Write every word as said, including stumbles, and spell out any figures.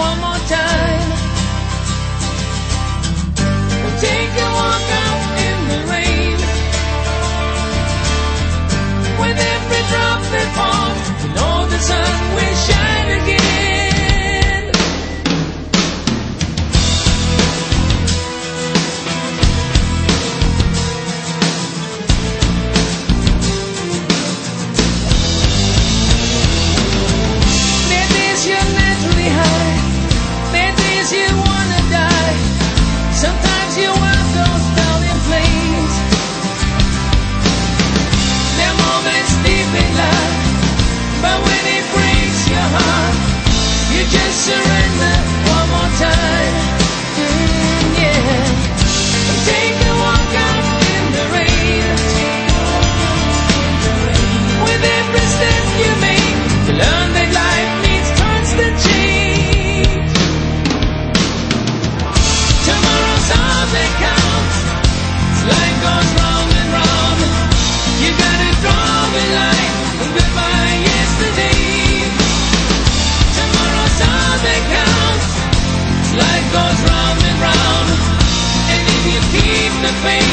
one more time. We'll take a walk out in the rain. With every drop that falls, you know the sun will shine again. There days you're naturally high, there days you wanna die. Sometimes your world goes down in flames. There are moments deep in life, but when it breaks your heart, you just surrender one more time. Mm, yeah. Take a walk out in the rain. With every step you make, you learn that life needs constant change. Tomorrow's all that counts. Life goes round and round. You gotta draw the line. Goodbye yesterday. Tomorrow's all that counts. Life goes round and round. And if you keep the faith,